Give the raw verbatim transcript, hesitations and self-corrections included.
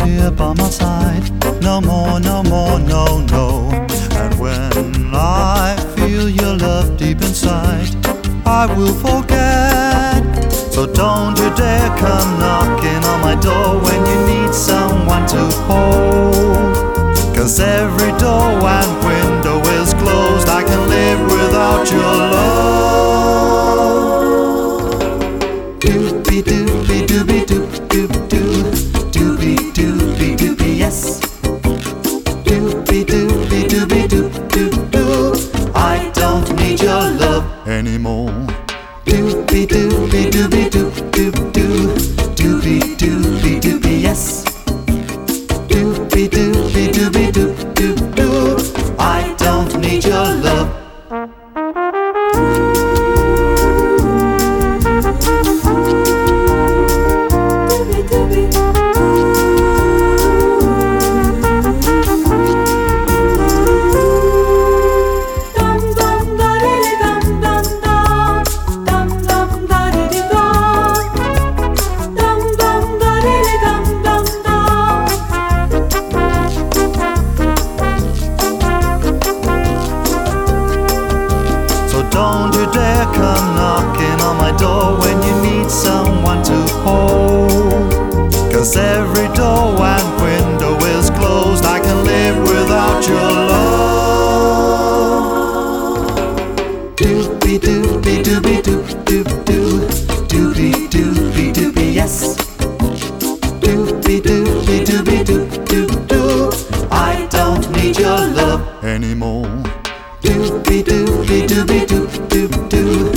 here by my side. No more, no more, no, no. And when I feel your love deep inside, I will forget. So don't you dare come knocking on my door when you need someone to hold. Cause every door and window is closed. I can live without your love. Doobie doobie doobie doop doop doo. Doobie doobie doobie yes. Doobie doobie doobie doop doop doo. I don't need your love anymore. Doobie doobie doobie doop doop doo. Doobie doobie doobie yes. Doobie doobie doobie doop doop doo. I don't need your love. Don't you dare come knocking on my door when you need someone to hold. Cause every door and window is closed. I can live without your love. Doobie doobie doobie doop doop doo. Doobie doobie doobie yes. Doobie doobie doobie doop doop doo. I don't need your love anymore. Doobie doobie doobie doop doop doo.